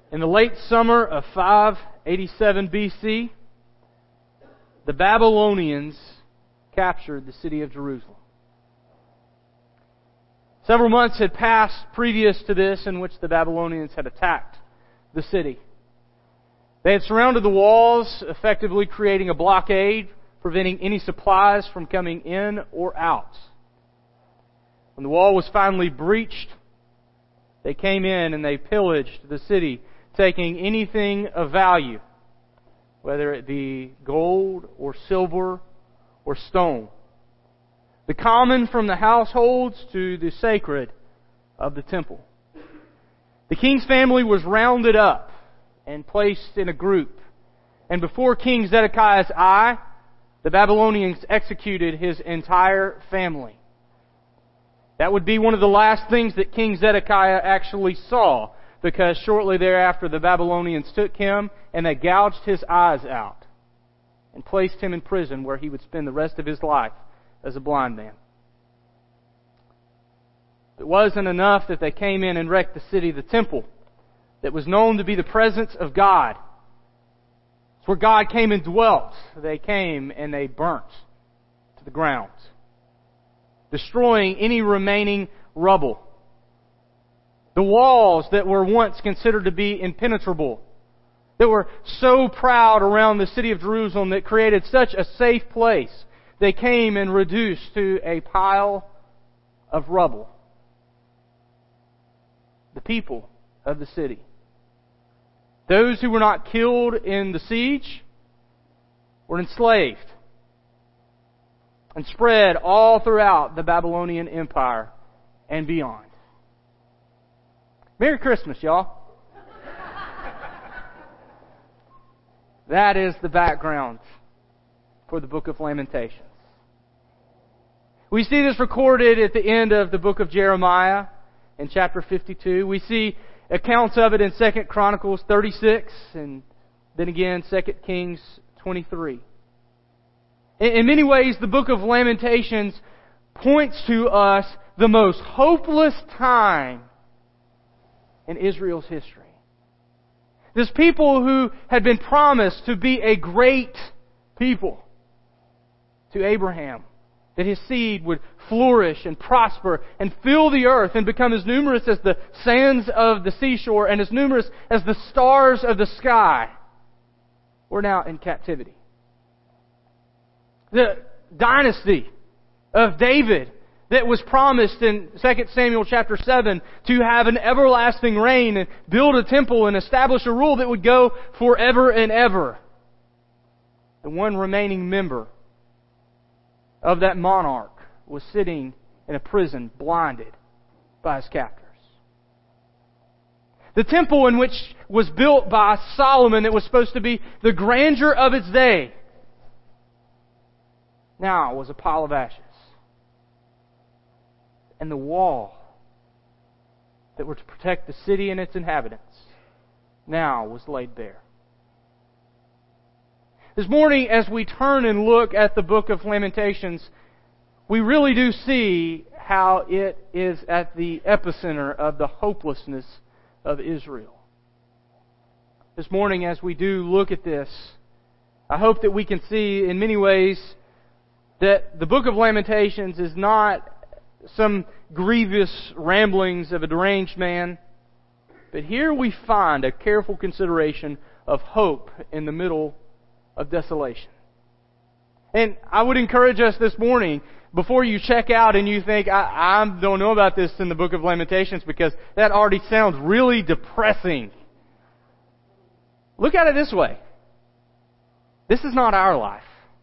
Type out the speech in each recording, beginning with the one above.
In the late summer of 587 BC, the Babylonians captured the city of Jerusalem. Several months had passed previous to this in which the Babylonians had attacked the city. They had surrounded the walls, effectively creating a blockade, preventing any supplies from coming in or out. When the wall was finally breached, they came in and they pillaged the city, taking anything of value, whether it be gold or silver or stone, the common from the households to the sacred of the temple. The king's family was rounded up and placed in a group, and before King Zedekiah's eye, the Babylonians executed his entire family. That would be one of the last things that King Zedekiah actually saw, because shortly thereafter the Babylonians took him and they gouged his eyes out and placed him in prison where he would spend the rest of his life as a blind man. It wasn't enough that they came in and wrecked the city, the temple, that was known to be the presence of God. It's where God came and dwelt. They came and they burnt to the ground, destroying any remaining rubble. The walls that were once considered to be impenetrable, that were so proud around the city of Jerusalem that created such a safe place, they came and reduced to a pile of rubble. The people of the city, those who were not killed in the siege, were enslaved and spread all throughout the Babylonian Empire and beyond. Merry Christmas, y'all. That is the background for the book of Lamentations. We see this recorded at the end of the book of Jeremiah in chapter 52. We see accounts of it in 2 Chronicles 36 and then again 2 Kings 23. In many ways, the book of Lamentations points to us the most hopeless time in Israel's history. This people who had been promised to be a great people to Abraham, that his seed would flourish and prosper and fill the earth and become as numerous as the sands of the seashore and as numerous as the stars of the sky, were now in captivity. The dynasty of David that was promised in 2 Samuel chapter 7 to have an everlasting reign and build a temple and establish a rule that would go forever and ever. The one remaining member of that monarch was sitting in a prison, blinded by his captors. The temple in which was built by Solomon, that was supposed to be the grandeur of its day, now was a pile of ashes. And the wall that were to protect the city and its inhabitants now was laid bare. This morning, as we turn and look at the book of Lamentations, we really do see how it is at the epicenter of the hopelessness of Israel. This morning, as we do look at this, I hope that we can see in many ways that the book of Lamentations is not some grievous ramblings of a deranged man, but here we find a careful consideration of hope in the middle of desolation. And I would encourage us this morning, before you check out and you think, I don't know about this in the book of Lamentations because that already sounds really depressing. Look at it this way. This is not our life.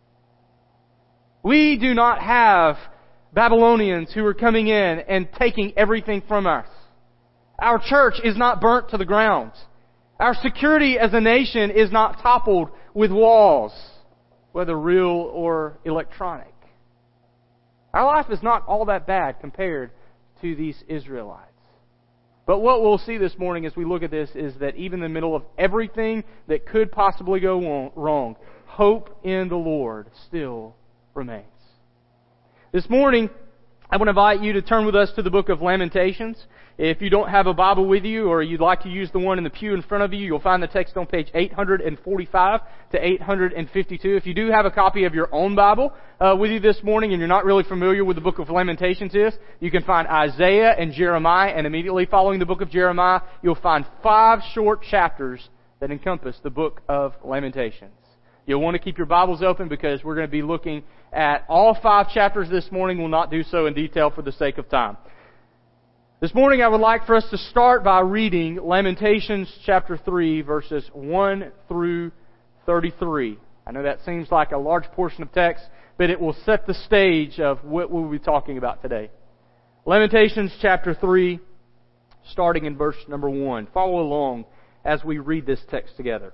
We do not have Babylonians who are coming in and taking everything from us. Our church is not burnt to the ground. Our security as a nation is not toppled with walls, whether real or electronic. Our life is not all that bad compared to these Israelites. But what we'll see this morning as we look at this is that even in the middle of everything that could possibly go wrong, hope in the Lord still remains. This morning, I want to invite you to turn with us to the book of Lamentations. If you don't have a Bible with you, or you'd like to use the one in the pew in front of you, you'll find the text on page 845 to 852. If you do have a copy of your own Bible with you this morning, and you're not really familiar with the book of Lamentations is, you can find Isaiah and Jeremiah, and immediately following the book of Jeremiah, you'll find 5 short chapters that encompass the book of Lamentations. You'll want to keep your Bibles open because we're going to be looking at all 5 chapters this morning. We'll not do so in detail for the sake of time. This morning I would like for us to start by reading Lamentations chapter 3 verses 1 through 33. I know that seems like a large portion of text, but it will set the stage of what we'll be talking about today. Lamentations chapter 3, starting in verse number 1. Follow along as we read this text together.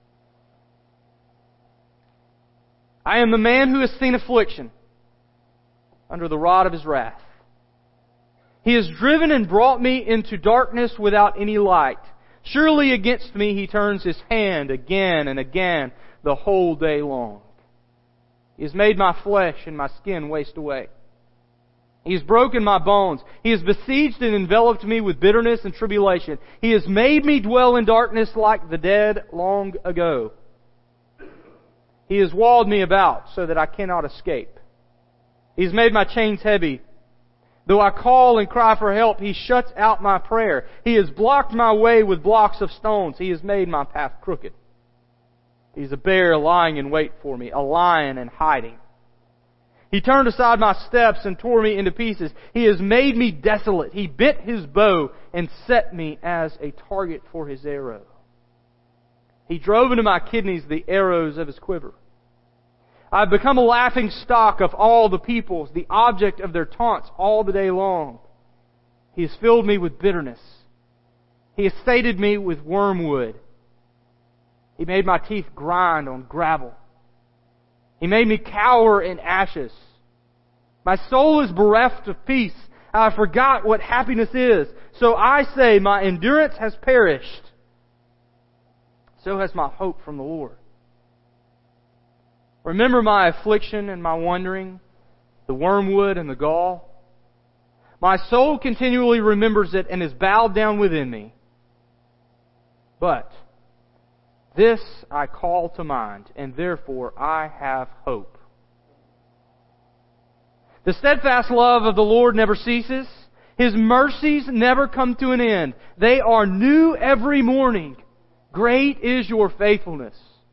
I am the man who has seen affliction under the rod of His wrath. He has driven and brought me into darkness without any light. Surely against me He turns His hand again and again the whole day long. He has made my flesh and my skin waste away. He has broken my bones. He has besieged and enveloped me with bitterness and tribulation. He has made me dwell in darkness like the dead long ago. He has walled me about so that I cannot escape. He has made my chains heavy. Though I call and cry for help, He shuts out my prayer. He has blocked my way with blocks of stones. He has made my path crooked. He's a bear lying in wait for me, a lion in hiding. He turned aside my steps and tore me into pieces. He has made me desolate. He bent His bow and set me as a target for His arrow. He drove into my kidneys the arrows of His quiver. I have become a laughing stock of all the peoples, the object of their taunts all the day long. He has filled me with bitterness. He has sated me with wormwood. He made my teeth grind on gravel. He made me cower in ashes. My soul is bereft of peace. I forgot what happiness is. So I say, my endurance has perished. So has my hope from the Lord. Remember my affliction and my wandering, the wormwood and the gall. My soul continually remembers it and is bowed down within me. But this I call to mind, and therefore I have hope. The steadfast love of the Lord never ceases. His mercies never come to an end. They are new every morning. Great is your faithfulness.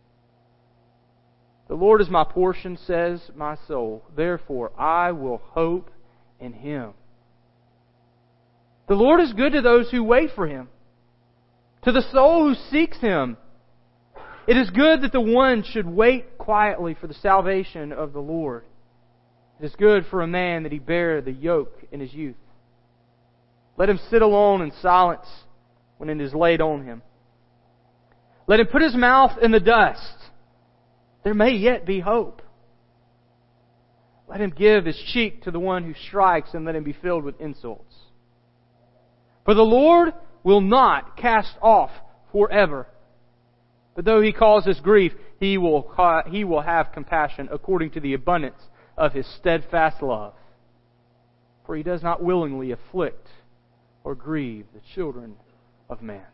The Lord is my portion, says my soul. Therefore I will hope in Him. The Lord is good to those who wait for Him, to the soul who seeks Him. It is good that the one should wait quietly for the salvation of the Lord. It is good for a man that he bear the yoke in his youth. Let him sit alone in silence when it is laid on him. Let him put his mouth in the dust. There may yet be hope. Let him give his cheek to the one who strikes, and let him be filled with insults. For the Lord will not cast off forever. But though He causes grief, He will have compassion according to the abundance of His steadfast love. For He does not willingly afflict or grieve the children of man.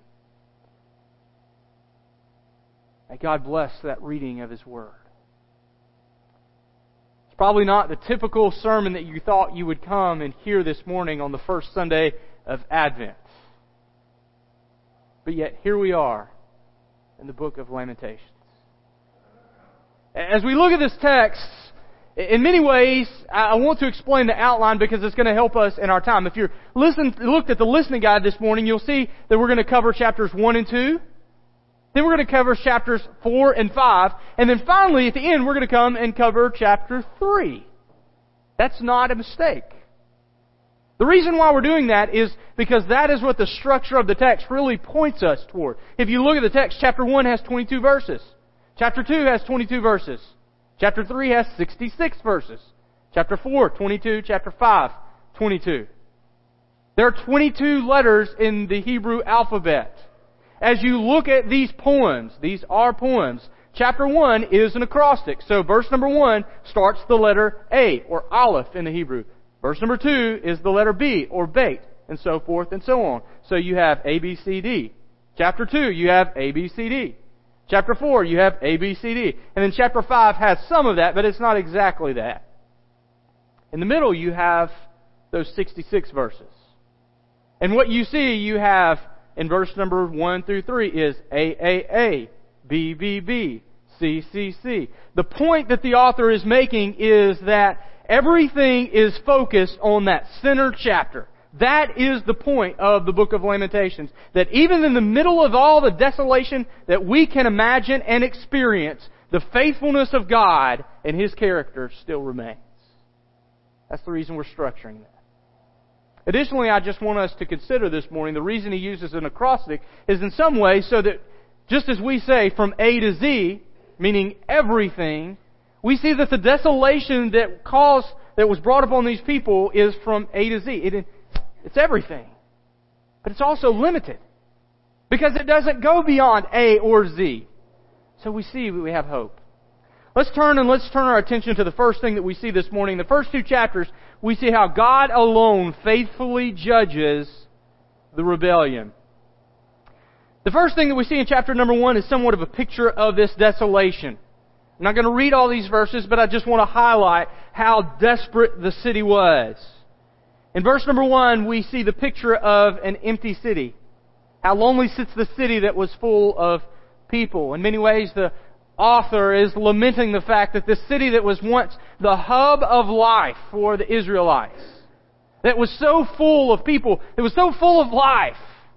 May God bless that reading of His Word. It's probably not the typical sermon that you thought you would come and hear this morning on the first Sunday of Advent. But yet, here we are in the book of Lamentations. As we look at this text, in many ways, I want to explain the outline because it's going to help us in our time. If you looked at the listening guide this morning, you'll see that we're going to cover chapters 1 and 2. Then we're going to cover chapters 4 and 5. And then finally, at the end, we're going to come and cover chapter 3. That's not a mistake. The reason why we're doing that is because that is what the structure of the text really points us toward. If you look at the text, chapter 1 has 22 verses. Chapter 2 has 22 verses. Chapter 3 has 66 verses. Chapter 4, 22. Chapter 5, 22. There are 22 letters in the Hebrew alphabet. As you look at these poems, these are poems, chapter 1 is an acrostic. So verse number 1 starts the letter A, or Aleph in the Hebrew. Verse number 2 is the letter B, or Beit. and so forth and so on. So you have A, B, C, D. Chapter 2, you have A, B, C, D. Chapter 4, you have A, B, C, D. And then chapter 5 has some of that, but it's not exactly that. In the middle, you have those 66 verses. And what you see, you have in verse number 1 through 3 is A, B, B, B, C, C, C. The point that the author is making is that everything is focused on that center chapter. That is the point of the book of Lamentations. That even in the middle of all the desolation that we can imagine and experience, the faithfulness of God and His character still remains. That's the reason we're structuring that. Additionally, I just want us to consider this morning, the reason he uses an acrostic is in some way so that, just as we say from A to Z, meaning everything, we see that the desolation that was brought upon these people is from A to Z. It's everything. But it's also limited. Because it doesn't go beyond A or Z. So we see we have hope. Let's turn our attention to the first thing that we see this morning. The first 2 chapters, we see how God alone faithfully judges the rebellion. The first thing that we see in chapter number 1 is somewhat of a picture of this desolation. I'm not going to read all these verses, but I just want to highlight how desperate the city was. In verse number 1, we see the picture of an empty city. How lonely sits the city that was full of people. In many ways, the author is lamenting the fact that this city that was once the hub of life for the Israelites, that was so full of people, it was so full of life,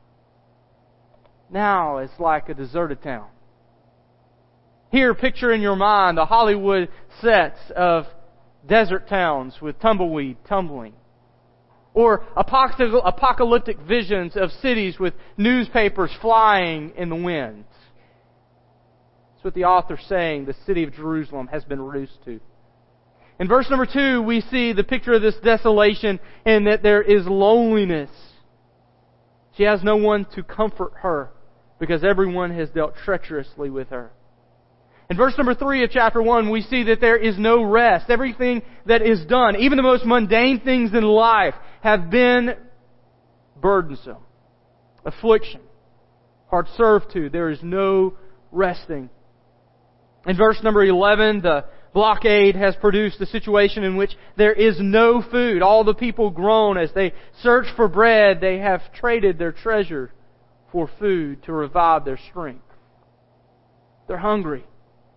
now it's like a deserted town. Here, picture in your mind the Hollywood sets of desert towns with tumbleweed tumbling. Or apocalyptic visions of cities with newspapers flying in the winds. That's what the author's saying the city of Jerusalem has been reduced to. In verse number 2, we see the picture of this desolation and that there is loneliness. She has no one to comfort her because everyone has dealt treacherously with her. In verse number 3 of chapter 1, we see that there is no rest. Everything that is done, even the most mundane things in life, have been burdensome. Affliction. Hard servitude. There is no resting. In verse number 11, the blockade has produced a situation in which there is no food. All the people groan as they search for bread. They have traded their treasure for food to revive their strength. They're hungry.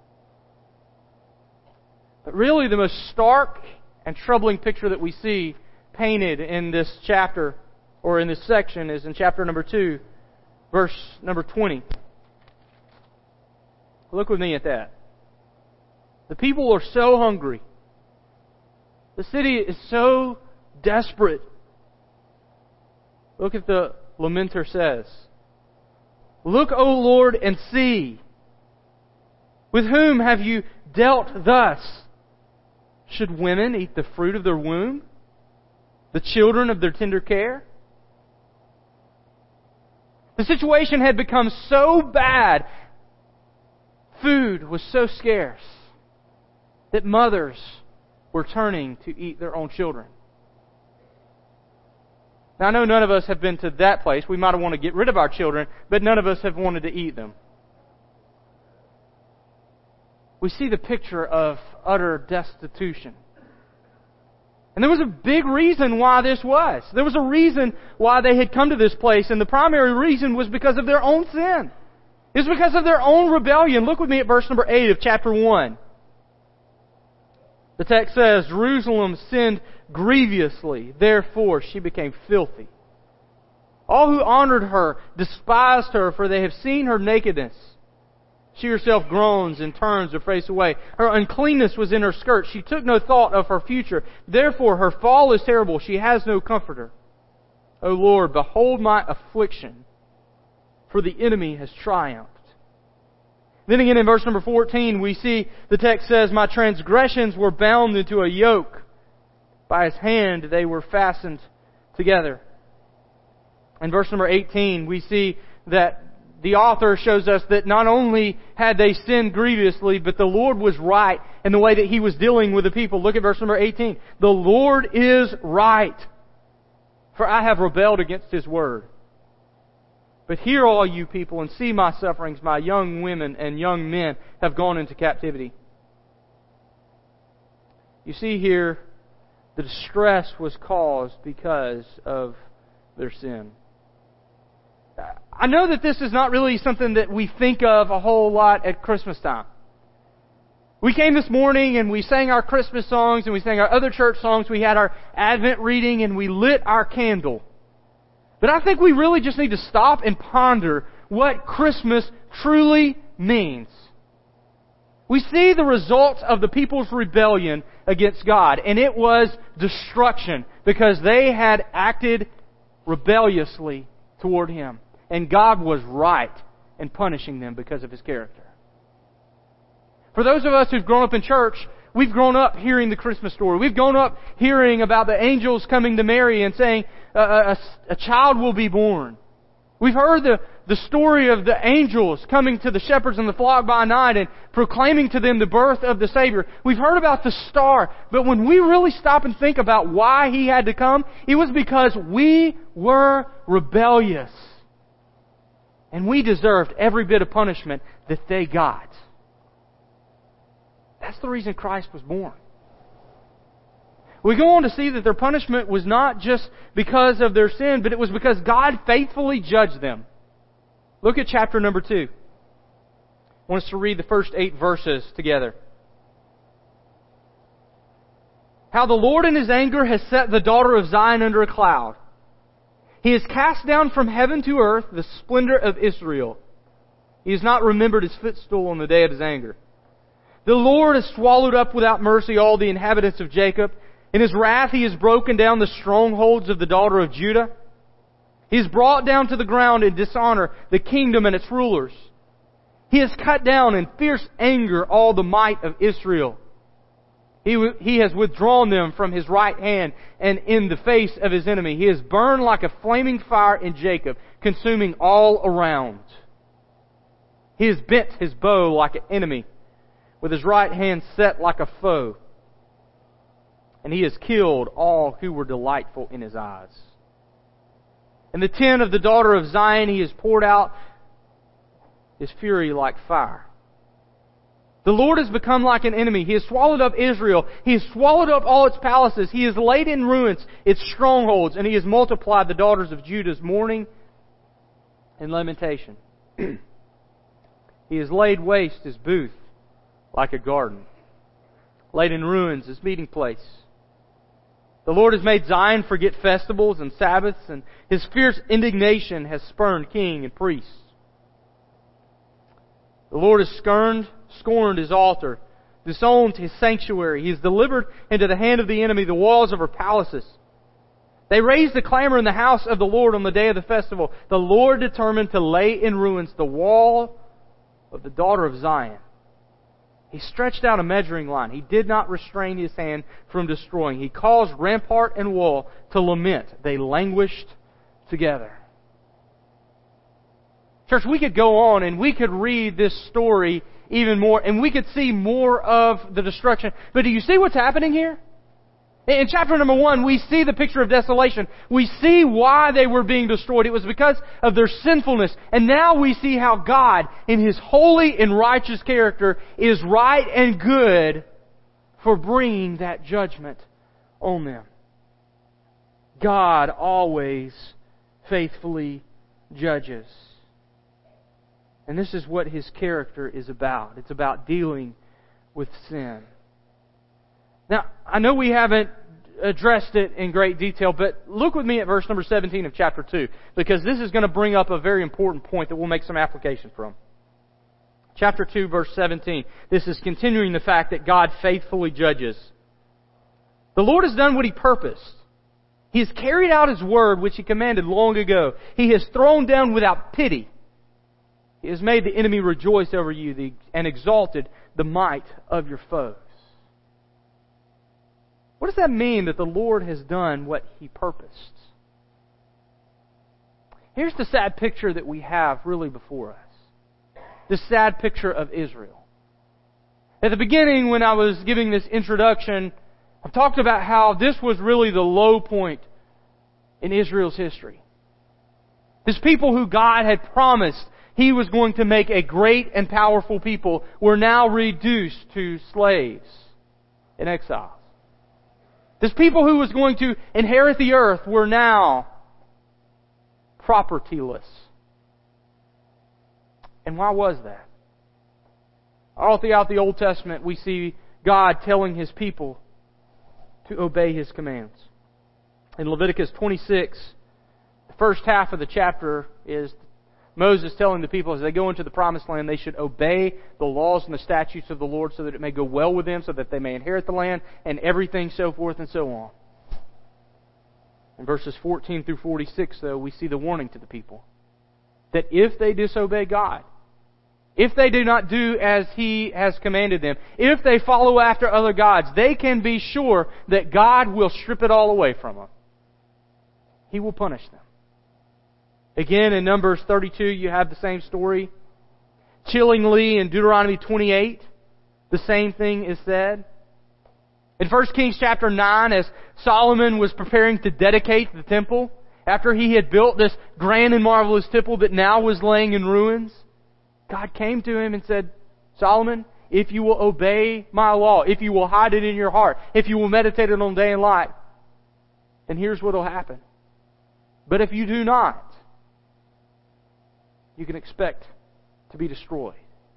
But really the most stark and troubling picture that we see painted in this chapter, or in this section, is in chapter number 2, verse number 20. Look with me at that. The people are so hungry. The city is so desperate. Look at the lamenter says. Look, O Lord, and see. With whom have you dealt thus? Should women eat the fruit of their womb? The children of their tender care? The situation had become so bad, food was so scarce, that mothers were turning to eat their own children. Now I know none of us have been to that place. We might have wanted to get rid of our children, but none of us have wanted to eat them. We see the picture of utter destitution. And there was a big reason why this was. There was a reason why they had come to this place, and the primary reason was because of their own sin. It was because of their own rebellion. Look with me at verse number 8 of chapter 1. The text says, Jerusalem sinned grievously, therefore she became filthy. All who honored her despised her, for they have seen her nakedness. She herself groans and turns her face away. Her uncleanness was in her skirt. She took no thought of her future. Therefore her fall is terrible. She has no comforter. O Lord, behold my affliction, for the enemy has triumphed. Then again in verse number 14, we see the text says, My transgressions were bound into a yoke. By His hand they were fastened together. In verse number 18, we see that the author shows us that not only had they sinned grievously, but the Lord was right in the way that He was dealing with the people. Look at verse number 18. The Lord is right, for I have rebelled against His word. But hear, all you people, and see my sufferings. My young women and young men have gone into captivity. You see here, the distress was caused because of their sin. I know that this is not really something that we think of a whole lot at Christmas time. We came this morning and we sang our Christmas songs and we sang our other church songs. We had our Advent reading and we lit our candle. But I think we really just need to stop and ponder what Christmas truly means. We see the results of the people's rebellion against God, and it was destruction because they had acted rebelliously toward Him. And God was right in punishing them because of His character. For those of us who've grown up in church, we've grown up hearing the Christmas story. We've grown up hearing about the angels coming to Mary and saying, a child will be born. We've heard the story of the angels coming to the shepherds in the flock by night and proclaiming to them the birth of the Savior. We've heard about the star. But when we really stop and think about why He had to come, it was because we were rebellious. And we deserved every bit of punishment that they got. That's the reason Christ was born. We go on to see that their punishment was not just because of their sin, but it was because God faithfully judged them. Look at chapter number 2. I want us to read the first 8 verses together. How the Lord in His anger has set the daughter of Zion under a cloud. He has cast down from heaven to earth the splendor of Israel. He has not remembered His footstool on the day of His anger. The Lord has swallowed up without mercy all the inhabitants of Jacob. In His wrath He has broken down the strongholds of the daughter of Judah. He has brought down to the ground in dishonor the kingdom and its rulers. He has cut down in fierce anger all the might of Israel. He has withdrawn them from His right hand and in the face of His enemy. He has burned like a flaming fire in Jacob, consuming all around. He has bent His bow like an enemy, with His right hand set like a foe. And He has killed all who were delightful in His eyes. In the tent of the daughter of Zion He has poured out His fury like fire. The Lord has become like an enemy. He has swallowed up Israel. He has swallowed up all its palaces. He has laid in ruins its strongholds. And He has multiplied the daughters of Judah's mourning and lamentation. He has laid waste His booth like a garden, laid in ruins His meeting place. The Lord has made Zion forget festivals and Sabbaths, and His fierce indignation has spurned king and priest. The Lord has scorned His altar, disowned His sanctuary. He has delivered into the hand of the enemy the walls of her palaces. They raised a clamor in the house of the Lord on the day of the festival. The Lord determined to lay in ruins the wall of the daughter of Zion. He stretched out a measuring line. He did not restrain His hand from destroying. He caused rampart and wall to lament. They languished together. Church, we could go on and we could read this story even more and we could see more of the destruction. But do you see what's happening here? In chapter number 1, we see the picture of desolation. We see why they were being destroyed. It was because of their sinfulness. And now we see how God, in His holy and righteous character, is right and good for bringing that judgment on them. God always faithfully judges. And this is what His character is about. It's about dealing with sin. Now, I know we haven't addressed it in great detail, but look with me at verse number 17 of chapter 2, because this is going to bring up a very important point that we'll make some application from. Chapter 2, verse 17. This is continuing the fact that God faithfully judges. The Lord has done what He purposed. He has carried out His word which He commanded long ago. He has thrown down without pity. He has made the enemy rejoice over you and exalted the might of your foes. What does that mean that the Lord has done what He purposed? Here's the sad picture that we have really before us. The sad picture of Israel. At the beginning, when I was giving this introduction, I've talked about how this was really the low point in Israel's history. This people who God had promised He was going to make a great and powerful people were now reduced to slaves and exiles. This people who was going to inherit the earth were now propertyless. And why was that? All throughout the Old Testament we see God telling His people to obey His commands. In Leviticus 26, the first half of the chapter is Moses telling the people as they go into the Promised Land, they should obey the laws and the statutes of the Lord so that it may go well with them, so that they may inherit the land, and everything, so forth and so on. In verses 14 through 46, though, we see the warning to the people that if they disobey God, if they do not do as He has commanded them, if they follow after other gods, they can be sure that God will strip it all away from them. He will punish them. Again, in Numbers 32, you have the same story. Chillingly, in Deuteronomy 28, the same thing is said. In 1 Kings chapter 9, as Solomon was preparing to dedicate the temple, after he had built this grand and marvelous temple that now was laying in ruins, God came to him and said, Solomon, if you will obey my law, if you will hide it in your heart, if you will meditate it on day and night, then here's what will happen. But if you do not, you can expect to be destroyed.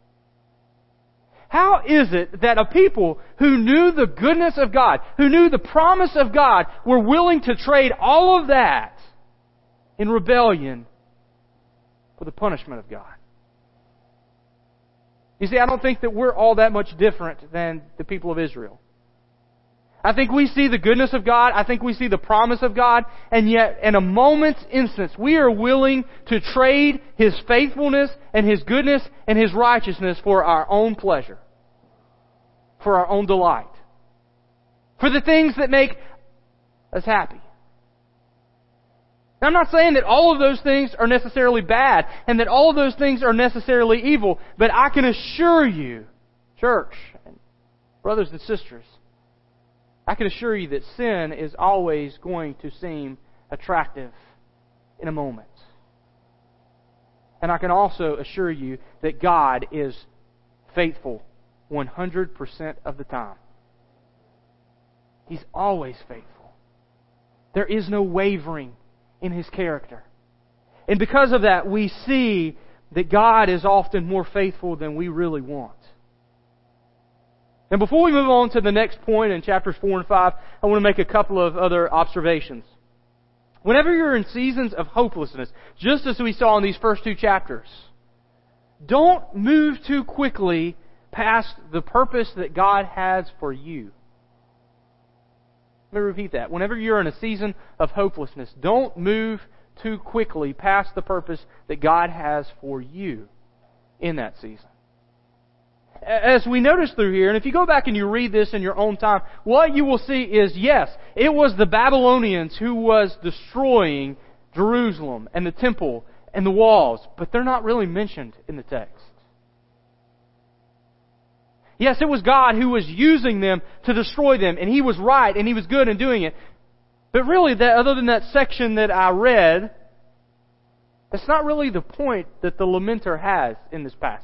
How is it that a people who knew the goodness of God, who knew the promise of God, were willing to trade all of that in rebellion for the punishment of God? You see, I don't think that we're all that much different than the people of Israel. I think we see the goodness of God, I think we see the promise of God, and yet in a moment's instance, we are willing to trade His faithfulness and His goodness and His righteousness for our own pleasure, for our own delight, for the things that make us happy. Now, I'm not saying that all of those things are necessarily bad and that all of those things are necessarily evil, but I can assure you, church, and brothers and sisters, I can assure you that sin is always going to seem attractive in a moment. And I can also assure you that God is faithful 100% of the time. He's always faithful. There is no wavering in His character. And because of that, we see that God is often more faithful than we really want. And before we move on to the next point in chapters 4 and 5, I want to make a couple of other observations. Whenever you're in seasons of hopelessness, just as we saw in these first two chapters, don't move too quickly past the purpose that God has for you. Let me repeat that. Whenever you're in a season of hopelessness, don't move too quickly past the purpose that God has for you in that season. As we notice through here, and if you go back and you read this in your own time, what you will see is, yes, it was the Babylonians who was destroying Jerusalem and the temple and the walls, but they're not really mentioned in the text. Yes, it was God who was using them to destroy them, and He was right and He was good in doing it. But really, other than that section that I read, that's not really the point that the lamenter has in this passage.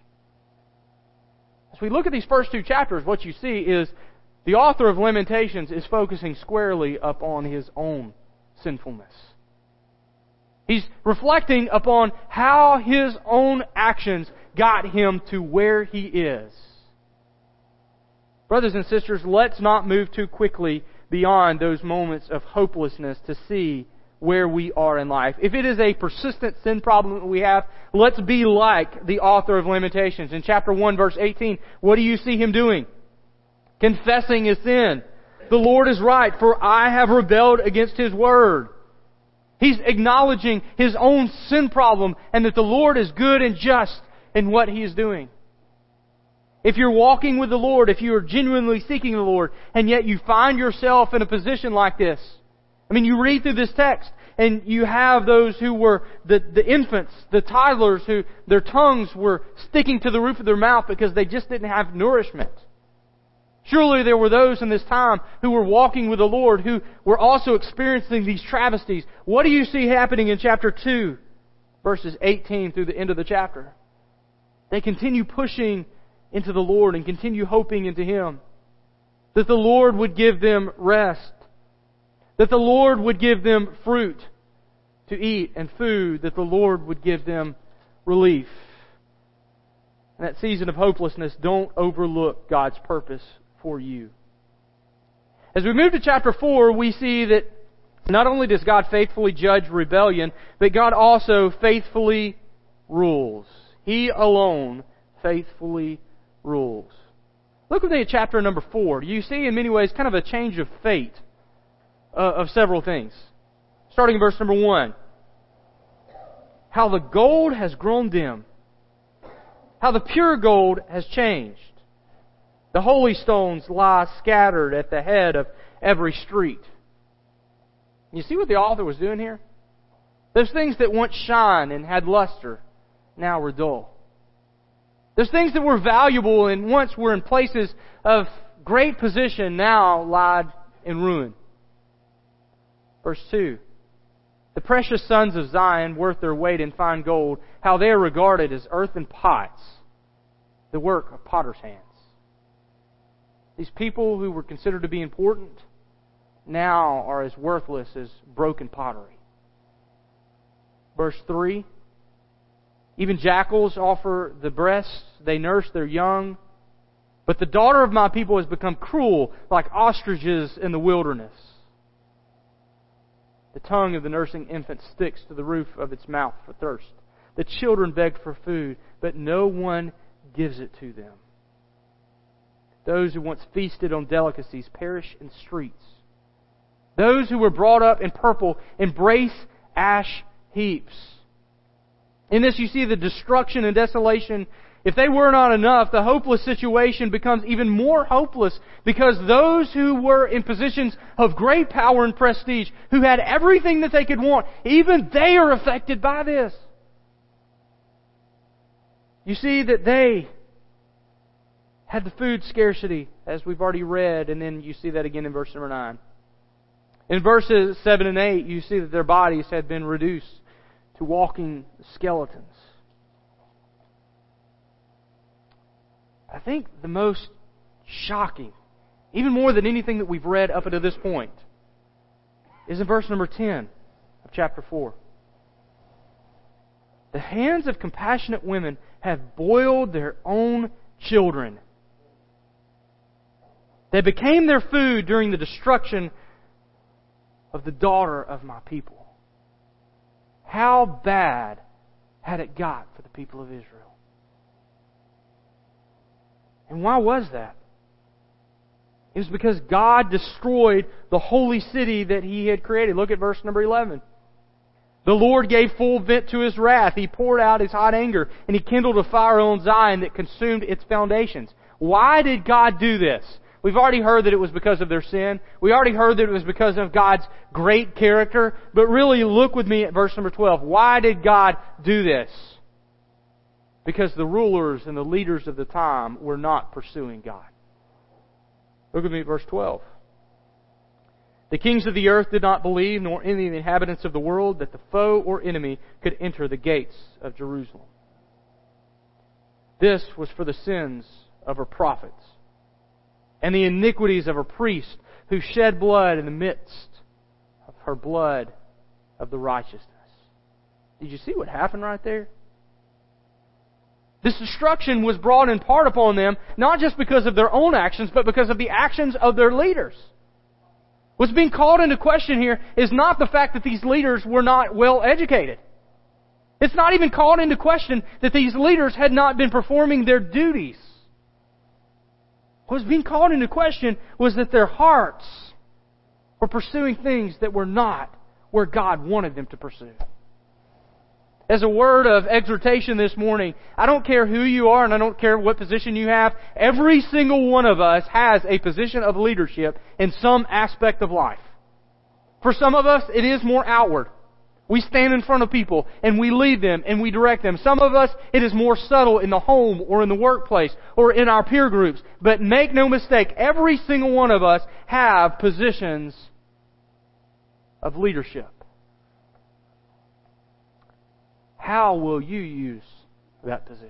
As we look at these first two chapters, what you see is the author of Lamentations is focusing squarely upon his own sinfulness. He's reflecting upon how his own actions got him to where he is. Brothers and sisters, let's not move too quickly beyond those moments of hopelessness to see where we are in life. If it is a persistent sin problem that we have, let's be like the author of Lamentations. In chapter 1, verse 18, what do you see him doing? Confessing his sin. The Lord is right, for I have rebelled against His word. He's acknowledging his own sin problem and that the Lord is good and just in what He is doing. If you're walking with the Lord, if you are genuinely seeking the Lord, and yet you find yourself in a position like this, I mean, you read through this text, and you have those who were the infants, the toddlers, who their tongues were sticking to the roof of their mouth because they just didn't have nourishment. Surely there were those in this time who were walking with the Lord who were also experiencing these travesties. What do you see happening in chapter 2, verses 18 through the end of the chapter? They continue pushing into the Lord and continue hoping into Him. That the Lord would give them rest. That the Lord would give them fruit to eat and food. That the Lord would give them relief. In that season of hopelessness, don't overlook God's purpose for you. As we move to chapter 4, we see that not only does God faithfully judge rebellion, but God also faithfully rules. He alone faithfully rules. Look with me at chapter number 4. You see in many ways kind of a change of fate of several things. Starting in verse number 1. How the gold has grown dim. How the pure gold has changed. The holy stones lie scattered at the head of every street. You see what the author was doing here? Those things that once shine and had luster, now were dull. Those things that were valuable and once were in places of great position, now lied in ruin. Verse 2. The precious sons of Zion, worth their weight in fine gold, how they are regarded as earthen pots, the work of potter's hands. These people who were considered to be important now are as worthless as broken pottery. Verse 3. Even jackals offer the breasts, they nurse their young. But the daughter of my people has become cruel, like ostriches in the wilderness. The tongue of the nursing infant sticks to the roof of its mouth for thirst. The children beg for food, but no one gives it to them. Those who once feasted on delicacies perish in streets. Those who were brought up in purple embrace ash heaps. In this you see the destruction and desolation. If they were not enough, the hopeless situation becomes even more hopeless because those who were in positions of great power and prestige, who had everything that they could want, even they are affected by this. You see that they had the food scarcity, as we've already read, and then you see that again in verse number 9. In verses 7 and 8, you see that their bodies had been reduced to walking skeletons. I think the most shocking, even more than anything that we've read up until this point, is in verse number 10 of chapter 4. The hands of compassionate women have boiled their own children. They became their food during the destruction of the daughter of my people. How bad had it got for the people of Israel? And why was that? It was because God destroyed the holy city that He had created. Look at verse number 11. The Lord gave full vent to His wrath. He poured out His hot anger, and He kindled a fire on Zion that consumed its foundations. Why did God do this? We've already heard that it was because of their sin. We already heard that it was because of God's great character. But really, look with me at verse number 12. Why did God do this? Because the rulers and the leaders of the time were not pursuing God. Look with me at verse 12. The kings of the earth did not believe, nor any of the inhabitants of the world, that the foe or enemy could enter the gates of Jerusalem. This was for the sins of her prophets and the iniquities of her priests who shed blood in the midst of her blood of the righteousness. Did you see what happened right there? This destruction was brought in part upon them, not just because of their own actions, but because of the actions of their leaders. What's being called into question here is not the fact that these leaders were not well educated. It's not even called into question that these leaders had not been performing their duties. What was being called into question was that their hearts were pursuing things that were not where God wanted them to pursue. As a word of exhortation this morning, I don't care who you are and I don't care what position you have. Every single one of us has a position of leadership in some aspect of life. For some of us, it is more outward. We stand in front of people and we lead them and we direct them. Some of us, it is more subtle in the home or in the workplace or in our peer groups. But make no mistake, every single one of us have positions of leadership. How will you use that position?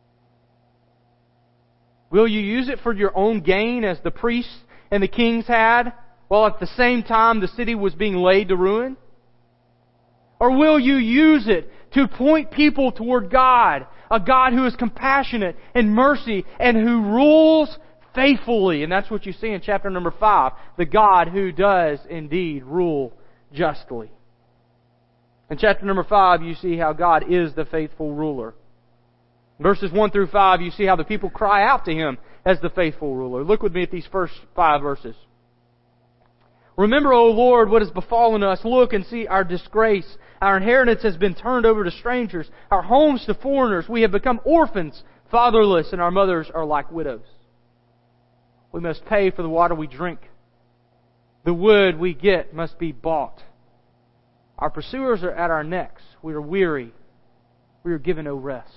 Will you use it for your own gain as the priests and the kings had, while at the same time the city was being laid to ruin? Or will you use it to point people toward God, a God who is compassionate and mercy and who rules faithfully? And that's what you see in chapter number 5, the God who does indeed rule justly. In chapter number 5, you see how God is the faithful ruler. Verses 1 through 5, you see how the people cry out to Him as the faithful ruler. Look with me at these first 5 verses. Remember, O Lord, what has befallen us. Look and see our disgrace. Our inheritance has been turned over to strangers, our homes to foreigners. We have become orphans, fatherless, and our mothers are like widows. We must pay for the water we drink. The wood we get must be bought. Our pursuers are at our necks. We are weary. We are given no rest.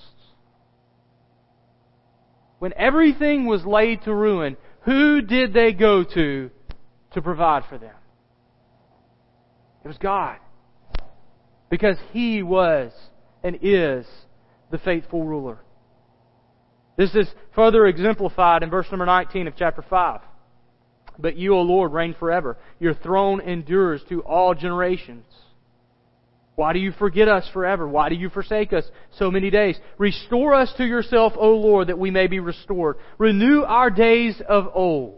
When everything was laid to ruin, who did they go to provide for them? It was God. Because He was and is the faithful ruler. This is further exemplified in verse number 19 of chapter 5. But you, O Lord, reign forever. Your throne endures to all generations. Why do you forget us forever? Why do you forsake us so many days? Restore us to yourself, O Lord, that we may be restored. Renew our days of old.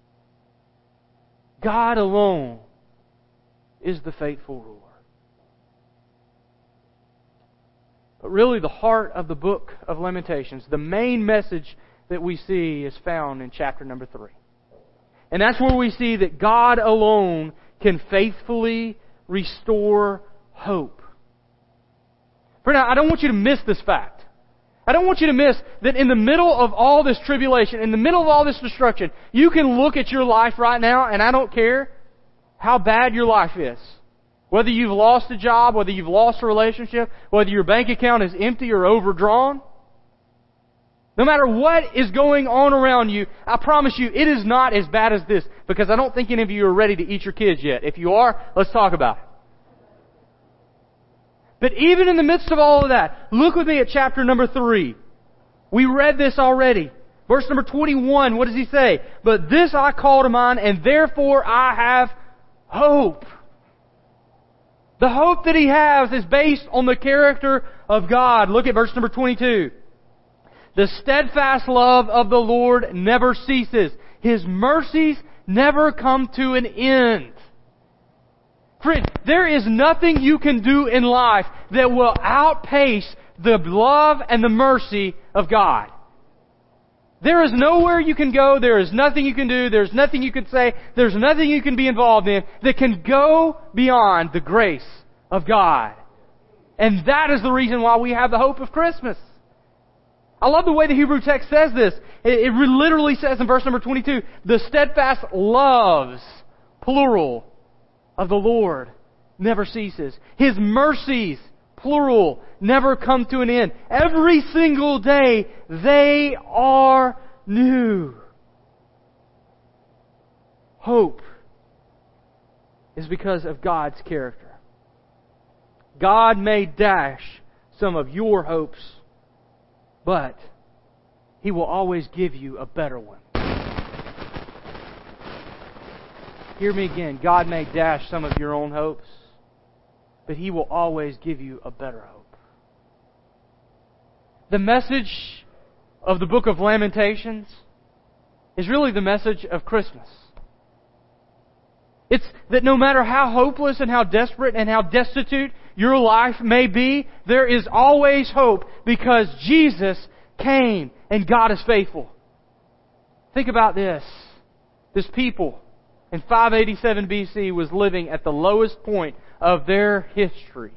God alone is the faithful ruler. But really the heart of the book of Lamentations, the main message that we see is found in chapter number 3. And that's where we see that God alone can faithfully restore hope. For now, I don't want you to miss this fact. I don't want you to miss that in the middle of all this tribulation, in the middle of all this destruction, you can look at your life right now, and I don't care how bad your life is. Whether you've lost a job, whether you've lost a relationship, whether your bank account is empty or overdrawn. No matter what is going on around you, I promise you, it is not as bad as this. Because I don't think any of you are ready to eat your kids yet. If you are, let's talk about it. But even in the midst of all of that, look with me at chapter number 3. We read this already. Verse number 21, what does he say? But this I call to mind, and therefore I have hope. The hope that he has is based on the character of God. Look at verse number 22. The steadfast love of the Lord never ceases. His mercies never come to an end. Friend, there is nothing you can do in life that will outpace the love and the mercy of God. There is nowhere you can go, there is nothing you can do, there's nothing you can say, there's nothing you can be involved in that can go beyond the grace of God. And that is the reason why we have the hope of Christmas. I love the way the Hebrew text says this. It literally says in verse number 22, the steadfast loves, plural, of the Lord never ceases. His mercies, plural, never come to an end. Every single day, they are new. Hope is because of God's character. God may dash some of your hopes, but He will always give you a better one. Hear me again. God may dash some of your own hopes, but He will always give you a better hope. The message of the book of Lamentations is really the message of Christmas. It's that no matter how hopeless and how desperate and how destitute your life may be, there is always hope because Jesus came and God is faithful. Think about this. This people in 587 BC was living at the lowest point of their history.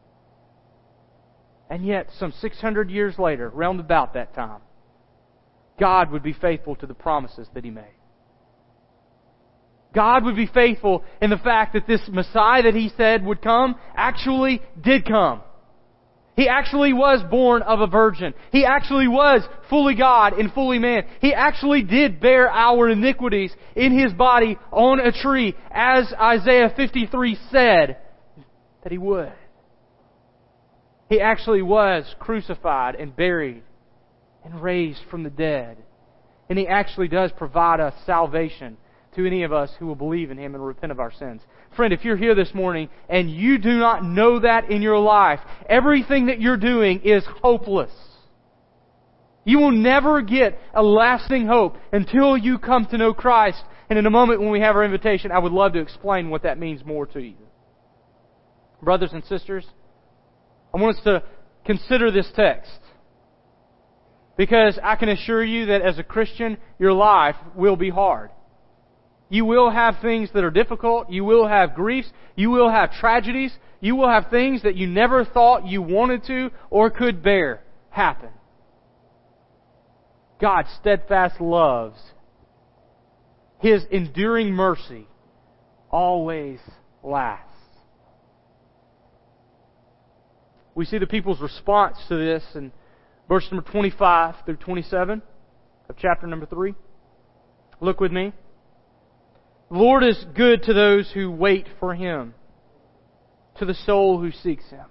And yet, some 600 years later, round about that time, God would be faithful to the promises that He made. God would be faithful in the fact that this Messiah that He said would come actually did come. He actually was born of a virgin. He actually was fully God and fully man. He actually did bear our iniquities in His body on a tree, as Isaiah 53 said that He would. He actually was crucified and buried and raised from the dead. And He actually does provide us salvation to any of us who will believe in Him and repent of our sins. Friend, if you're here this morning and you do not know that in your life, everything that you're doing is hopeless. You will never get a lasting hope until you come to know Christ. And in a moment when we have our invitation, I would love to explain what that means more to you. Brothers and sisters, I want us to consider this text. Because I can assure you that as a Christian, your life will be hard. You will have things that are difficult. You will have griefs. You will have tragedies. You will have things that you never thought you wanted to or could bear happen. God's steadfast love, His enduring mercy, always lasts. We see the people's response to this in verse number 25 through 27 of chapter number 3. Look with me. The Lord is good to those who wait for Him, to the soul who seeks Him.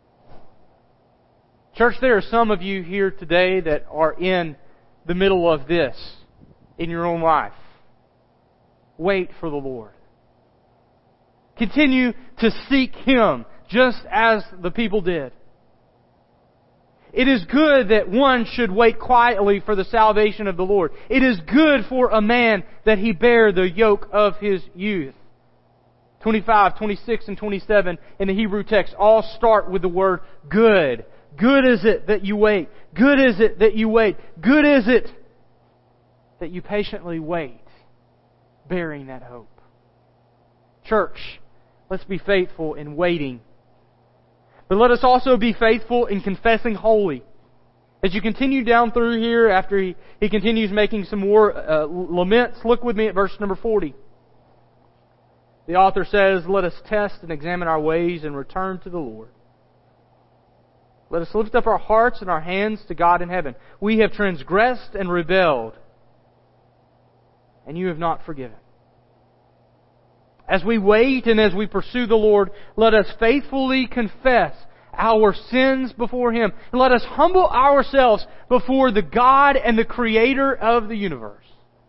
Church, there are some of you here today that are in the middle of this in your own life. Wait for the Lord. Continue to seek Him just as the people did. It is good that one should wait quietly for the salvation of the Lord. It is good for a man that he bear the yoke of his youth. 25, 26, and 27 in the Hebrew text all start with the word good. Good is it that you wait. Good is it that you wait. Good is it that you patiently wait, bearing that hope. Church, let's be faithful in waiting. But let us also be faithful in confessing holy. As you continue down through here, after he continues making some more laments, look with me at verse number 40. The author says, "Let us test and examine our ways and return to the Lord. Let us lift up our hearts and our hands to God in heaven. We have transgressed and rebelled, and you have not forgiven." As we wait and as we pursue the Lord, let us faithfully confess our sins before Him. And let us humble ourselves before the God and the Creator of the universe.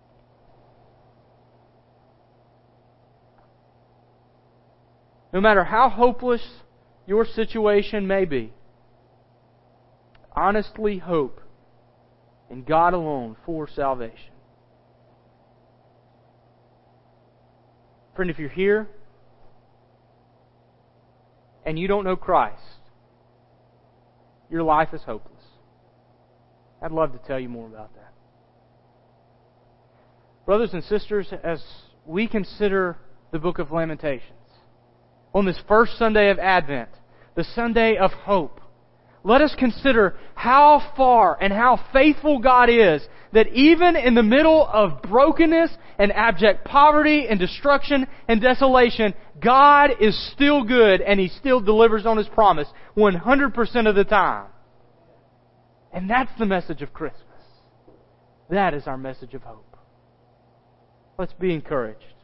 No matter how hopeless your situation may be, honestly hope in God alone for salvation. Friend, if you're here and you don't know Christ, your life is hopeless. I'd love to tell you more about that. Brothers and sisters, as we consider the book of Lamentations, on this first Sunday of Advent, the Sunday of hope, let us consider how far and how faithful God is, that even in the middle of brokenness and abject poverty and destruction and desolation, God is still good and He still delivers on His promise 100% of the time. And that's the message of Christmas. That is our message of hope. Let's be encouraged.